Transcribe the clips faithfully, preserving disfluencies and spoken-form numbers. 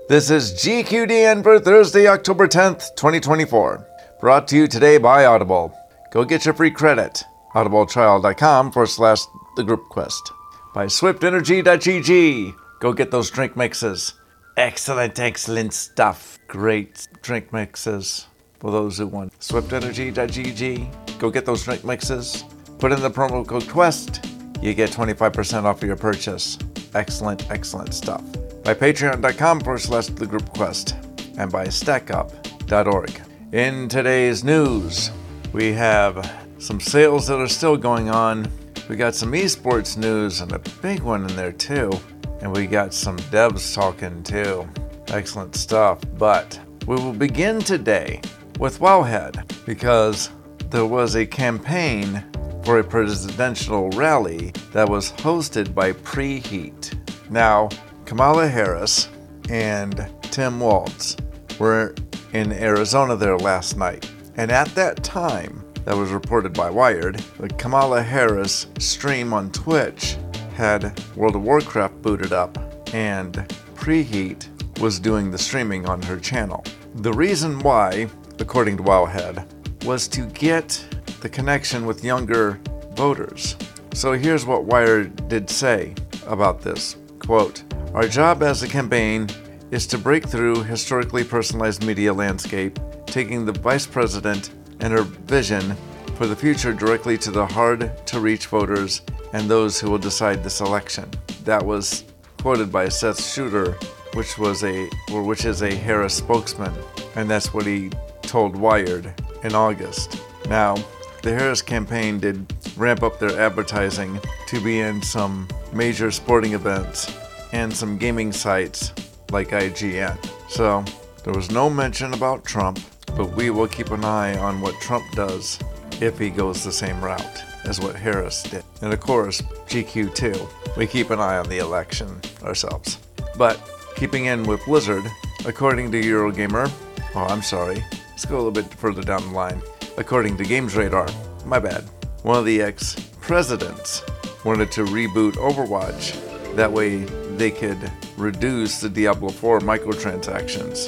This is G Q D N for Thursday, October tenth, twenty twenty-four. Brought to you today by Audible. Go get your free credit. audibletrial.com forward slash the group quest. By swiftenergy.gg. Go get those drink mixes. Excellent, excellent stuff. Great drink mixes for those who want. swiftenergy.gg. Go get those drink mixes. Put in the promo code QUEST. You get twenty-five percent off of your purchase. Excellent, excellent stuff. By patreon.com forward slash the group quest. And by stackup dot org. In today's news, we have some sales that are still going on. We got some esports news and a big one in there too. And we got some devs talking too. Excellent stuff. But we will begin today with Wowhead because there was a campaign for a presidential rally that was hosted by Preheat. Now, Kamala Harris and Tim Walz were in Arizona there last night. And at that time, that was reported by Wired, the Kamala Harris stream on Twitch had World of Warcraft booted up and Preheat was doing the streaming on her channel. The reason why, according to Wowhead, was to get the connection with younger voters. So here's what Wired did say about this. Quote, "Our job as a campaign is to break through historically personalized media landscape, taking the vice president and her vision for the future directly to the hard-to-reach voters and those who will decide this election." That was quoted by Seth Shooter, which was a or which is a Harris spokesman, and that's what he told Wired in August. Now, the Harris campaign did ramp up their advertising to be in some major sporting events and some gaming sites like I G N. So there was no mention about Trump, but we will keep an eye on what Trump does if he goes the same route as what Harris did. And of course, G Q too. We keep an eye on the election ourselves. But keeping in with Blizzard, according to Eurogamer, oh, I'm sorry, let's go a little bit further down the line. According to Games Radar, my bad, one of the ex-presidents wanted to reboot Overwatch. That way they could reduce the Diablo four microtransactions.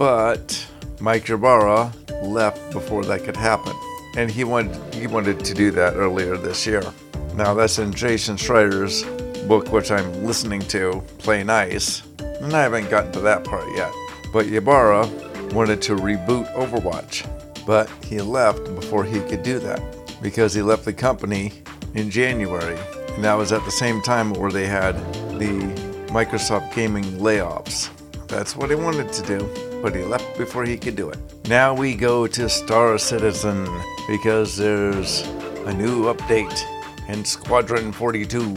But Mike Ybarra left before that could happen. And he wanted, he wanted to do that earlier this year. Now that's in Jason Schreier's book, which I'm listening to, Play Nice. And I haven't gotten to that part yet. But Ybarra wanted to reboot Overwatch. But he left before he could do that. Because he left the company in January. And that was at the same time where they had the Microsoft gaming layoffs. That's what he wanted to do, but he left before he could do it. Now we go to Star Citizen because there's a new update in Squadron forty-two.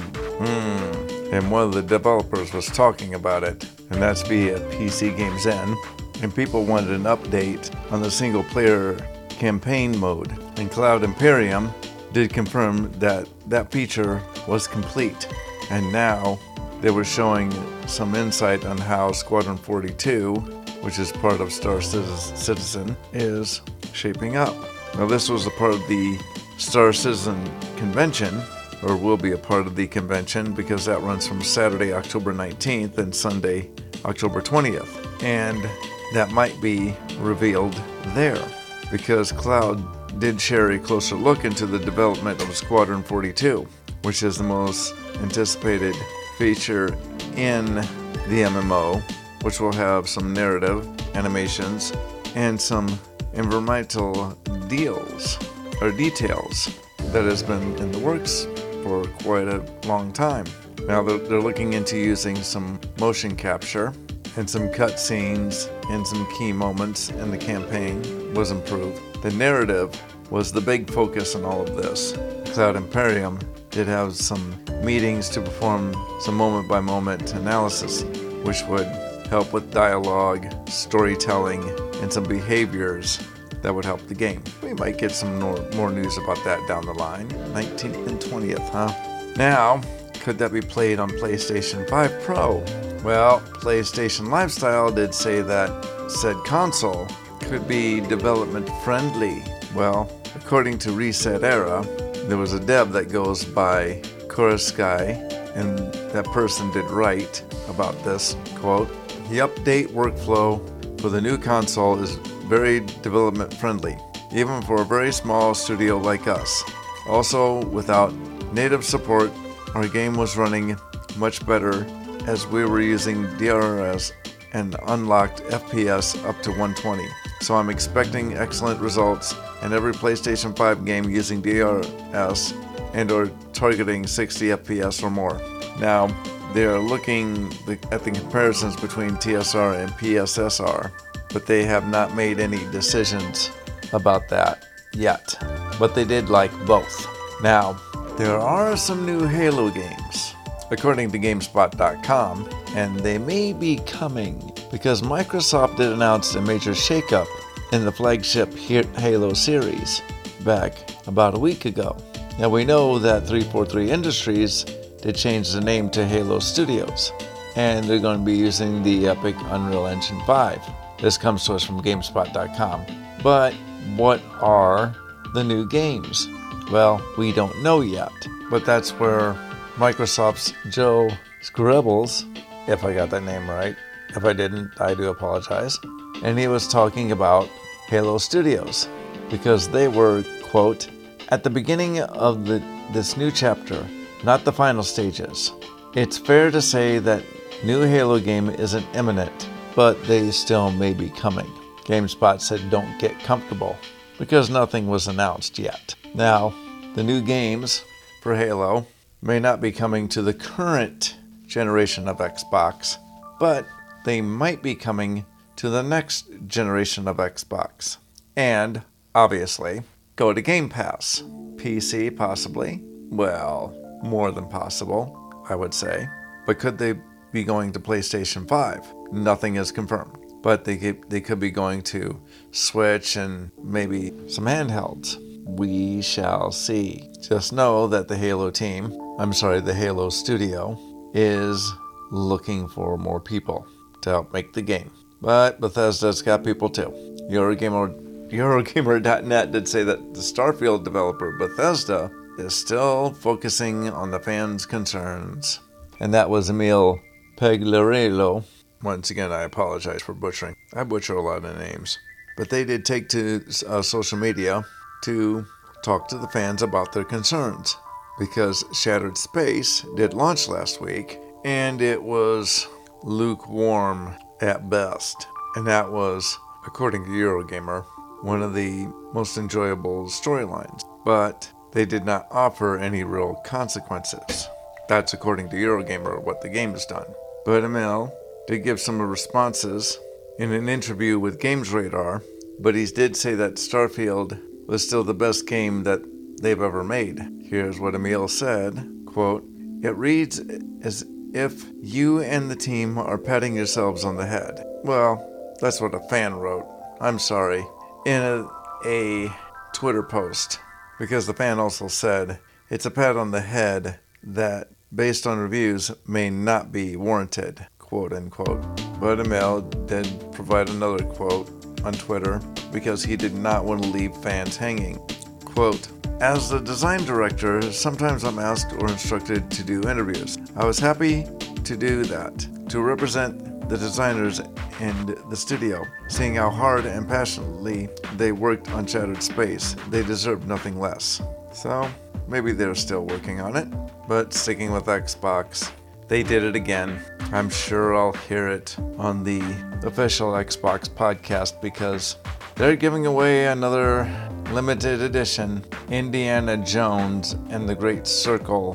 Hmm. And one of the developers was talking about it, and that's via P C Games N. And people wanted an update on the single player campaign mode. And Cloud Imperium did confirm that that feature was complete. And now they were showing some insight on how Squadron forty-two, which is part of Star Citizen, is shaping up. Now this was a part of the Star Citizen convention, or will be a part of the convention, because that runs from Saturday, October nineteenth and Sunday, October twentieth. And that might be revealed there, because Cloud did share a closer look into the development of Squadron forty-two, which is the most anticipated feature in the M M O, which will have some narrative, animations, and some environmental deals or details that has been in the works for quite a long time. Now they're, they're looking into using some motion capture, and some cutscenes and some key moments in the campaign was improved. The narrative was the big focus in all of this. Cloud Imperium did have some meetings to perform some moment-by-moment analysis, which would help with dialogue, storytelling, and some behaviors that would help the game. We might get some more, more news about that down the line. nineteenth and twentieth, huh? Now, could that be played on PlayStation five Pro? Well, PlayStation Lifestyle did say that said console could be development friendly. Well, according to Reset Era, there was a dev that goes by Kuroskai, and that person did write about this, quote, The update workflow for the new console is very development friendly, even for a very small studio like us. Also, without native support, our game was running much better as we were using D R S and unlocked F P S up to one twenty. So I'm expecting excellent results in every PlayStation five game using D R S and or targeting sixty F P S or more. Now, they are looking at the comparisons between T S R and P S S R, but they have not made any decisions about that yet. But they did like both. Now, there are some new Halo games, according to GameSpot dot com, and they may be coming because Microsoft did announce a major shakeup in the flagship Halo series back about a week ago. Now we know that three forty-three Industries did change the name to Halo Studios, and they're going to be using the Epic Unreal Engine five. This comes to us from GameSpot dot com. But what are the new games? Well, we don't know yet, but that's where Microsoft's Joe Skrebels, if I got that name right, if I didn't, I do apologize, and he was talking about Halo Studios, because they were, quote, at the beginning of the, this new chapter, not the final stages. It's fair to say that new Halo game isn't imminent, but they still may be coming. GameSpot said don't get comfortable, because nothing was announced yet. Now, the new games for Halo may not be coming to the current generation of Xbox, but they might be coming to the next generation of Xbox. And, obviously, go to Game Pass. P C, possibly. Well, more than possible, I would say. But could they be going to PlayStation five? Nothing is confirmed. But they could, they could be going to Switch and maybe some handhelds. We shall see. Just know that the Halo team, I'm sorry, the Halo studio, is looking for more people to help make the game. But Bethesda's got people too. Eurogamer, Eurogamer dot net did say that the Starfield developer Bethesda is still focusing on the fans' concerns. And that was Emil Pegliarello. Once again, I apologize for butchering. I butcher a lot of names. But they did take to uh, social media to talk to the fans about their concerns. Because Shattered Space did launch last week, and it was lukewarm at best. And that was, according to Eurogamer, one of the most enjoyable storylines. But they did not offer any real consequences. That's according to Eurogamer, what the game has done. But Emil did give some responses in an interview with GamesRadar, but he did say that Starfield was still the best game that they've ever made. Here's what Emil said, quote, "It reads as if you and the team are patting yourselves on the head." Well, that's what a fan wrote. I'm sorry. In a, a Twitter post. Because the fan also said, it's a pat on the head that, based on reviews, may not be warranted, quote unquote. But Emil did provide another quote on Twitter because he did not want to leave fans hanging. Quote, "As the design director, sometimes I'm asked or instructed to do interviews. I was happy to do that, to represent the designers and the studio, seeing how hard and passionately they worked on Shattered Space. They deserve nothing less." So, maybe they're still working on it. But sticking with Xbox, they did it again. I'm sure I'll hear it on the official Xbox podcast because they're giving away another limited edition Indiana Jones and the Great Circle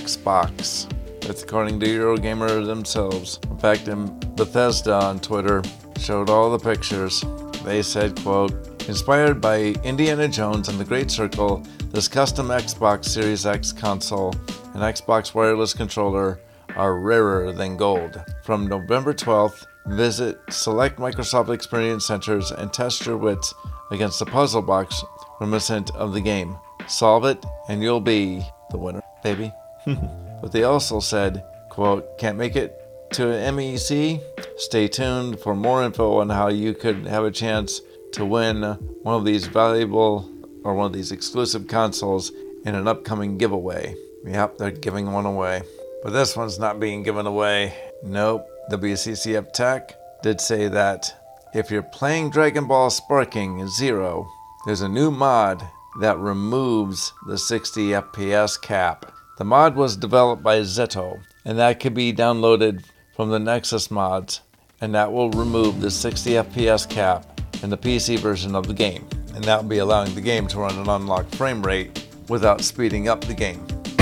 Xbox. That's according to Eurogamer themselves. In fact, in Bethesda on Twitter showed all the pictures. They said, quote, "Inspired by Indiana Jones and the Great Circle, this custom Xbox Series X console and Xbox wireless controller are rarer than gold. From November twelfth, visit select Microsoft Experience Centers and test your wits against the puzzle box reminiscent of the game. Solve it and you'll be the winner, baby." But they also said, quote, "Can't make it to M E C? Stay tuned for more info on how you could have a chance to win one of these valuable or one of these exclusive consoles in an upcoming giveaway." Yep, they're giving one away. But this one's not being given away. Nope. W C C F Tech did say that if you're playing Dragon Ball Sparking Zero, there's a new mod that removes the sixty F P S cap. The mod was developed by Zeto, and that could be downloaded from the Nexus mods, and that will remove the sixty F P S cap in the P C version of the game, and that will be allowing the game to run an unlocked frame rate without speeding up the game.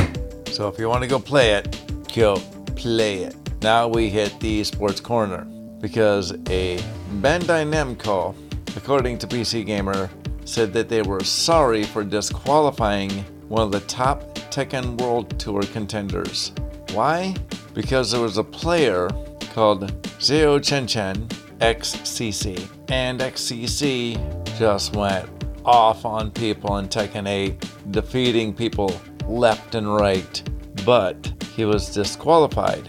So if you want to go play it, go play it. Now we hit the esports corner, because a Bandai Namco, according to P C Gamer, said that they were sorry for disqualifying one of the top Tekken World Tour contenders. Why? Because there was a player called Zhao Chenchen, X C C, and X C C just went off on people in Tekken eight, defeating people left and right, but he was disqualified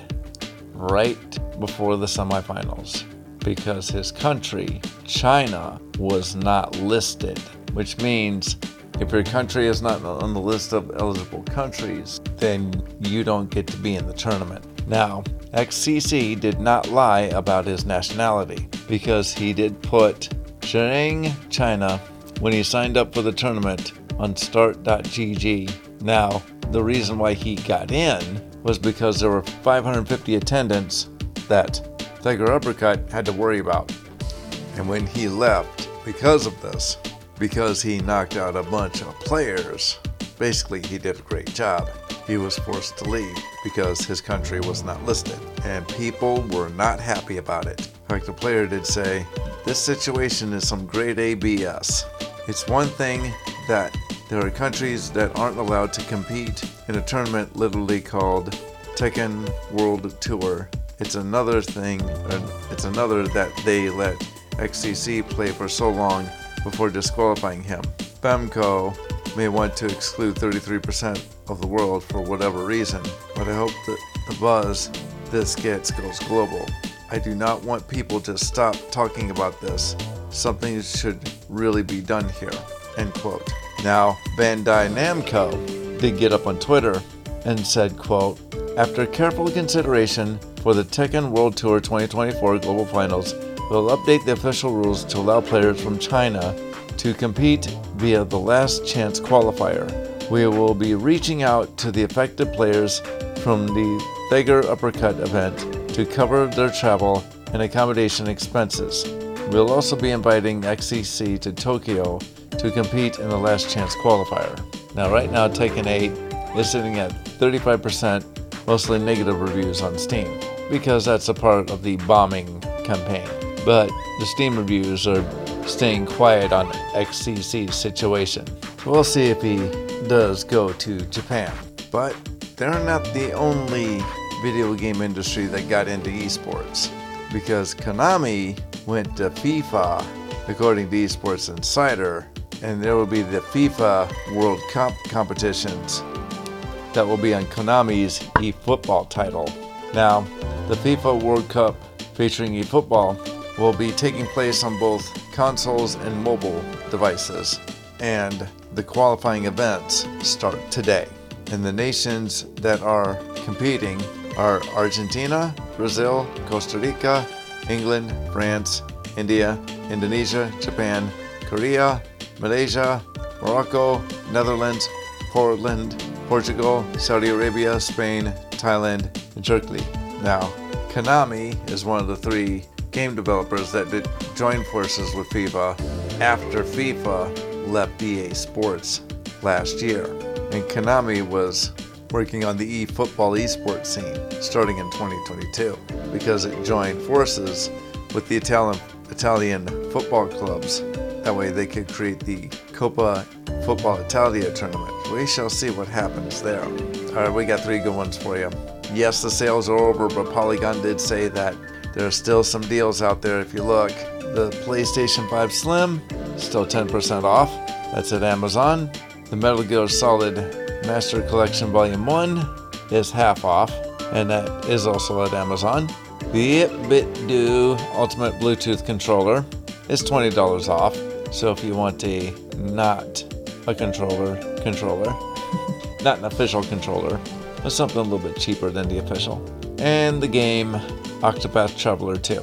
right before the semifinals because his country, China, was not listed, which means if your country is not on the list of eligible countries, then you don't get to be in the tournament. Now, X C C did not lie about his nationality because he did put Zhejiang, China, when he signed up for the tournament on start dot G G. Now, the reason why he got in was because there were five hundred fifty attendants that Tiger Uppercut had to worry about. And when he left because of this, because he knocked out a bunch of players, basically he did a great job. He was forced to leave because his country was not listed, and people were not happy about it. In fact, the player did say, "This situation is some grade A B S. It's one thing that there are countries that aren't allowed to compete in a tournament literally called Tekken World Tour. It's another thing, it's another that they let X C C play for so long before disqualifying him. Famco may want to exclude thirty-three percent of the world for whatever reason, but I hope that the buzz this gets goes global. I do not want people to stop talking about this. Something should really be done here." End quote. Now, Bandai Namco did get up on Twitter and said, quote, "After careful consideration for the Tekken World Tour twenty twenty-four Global Finals, we'll update the official rules to allow players from China to compete via the last chance qualifier. We will be reaching out to the affected players from the Tiger Uppercut event to cover their travel and accommodation expenses. We'll also be inviting X C C to Tokyo to compete in the last chance qualifier." Now right now Tekken eight is sitting at thirty-five percent, mostly negative reviews on Steam, because that's a part of the bombing campaign. But the Steam reviews are staying quiet on X C C's situation. We'll see if he does go to Japan. But they're not the only video game industry that got into esports, because Konami went to FIFA, according to Esports Insider, and there will be the FIFA World Cup competitions that will be on Konami's eFootball title. Now, the FIFA World Cup featuring eFootball will be taking place on both consoles and mobile devices, and the qualifying events start today. And the nations that are competing are Argentina, Brazil, Costa Rica, England, France, India, Indonesia, Japan, Korea, Malaysia, Morocco, Netherlands, Poland, Portugal, Saudi Arabia, Spain, Thailand, and Turkey. Now, Konami is one of the three game developers that did join forces with FIFA after FIFA left E A Sports last year. And Konami was working on the eFootball esports scene starting in twenty twenty-two because it joined forces with the Italian Italian football clubs. That way they could create the Coppa Football Italia tournament. We shall see what happens there. Alright, we got three good ones for you. Yes, the sales are over, but Polygon did say that there are still some deals out there if you look. The PlayStation five Slim, still ten percent off. That's at Amazon. The Metal Gear Solid Master Collection Volume one is half off, and that is also at Amazon. The itBitDo Ultimate Bluetooth Controller is twenty dollars off, so if you want a not a controller controller, not an official controller, but something a little bit cheaper than the official. And the game Octopath Traveler two.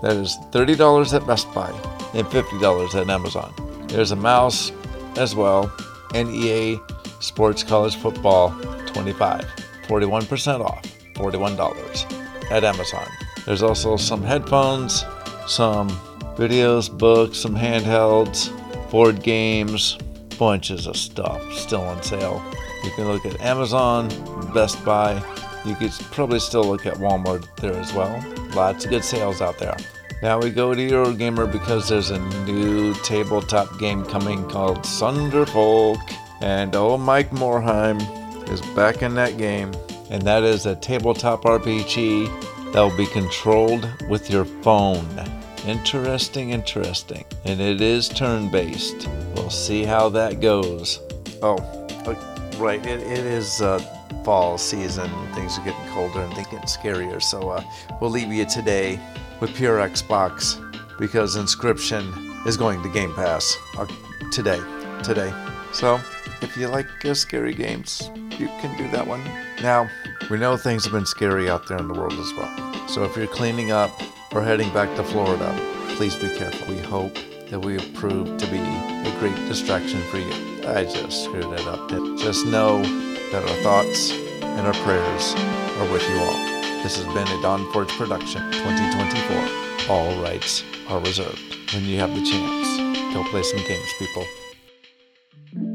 That is thirty dollars at Best Buy and fifty dollars at Amazon. There's a mouse as well. N E A Sports College Football twenty-five dollars. forty-one percent off. forty-one dollars at Amazon. There's also some headphones, some videos, books, some handhelds, board games, bunches of stuff still on sale. You can look at Amazon, Best Buy. You could probably still look at Walmart there as well. Lots of good sales out there. Now we go to Eurogamer because there's a new tabletop game coming called Sunderfolk. And oh, Mike Morheim is back in that game. And that is a tabletop R P G that will be controlled with your phone. Interesting, interesting. And it is turn-based. We'll see how that goes. Oh, right. It, it is uh, fall season. Things are getting colder and things getting scarier. So uh, we'll leave you today with Pure Xbox because Inscription is going to Game Pass uh, today. Today. So if you like uh, scary games, you can do that one. Now, we know things have been scary out there in the world as well. So if you're cleaning up or heading back to Florida, please be careful. We hope that we have proved to be a great distraction for you. I just screwed that up. Just know that our thoughts and our prayers are with you all. This has been a Don Forge production, twenty twenty-four. All rights are reserved. When you have the chance, go play some games, people.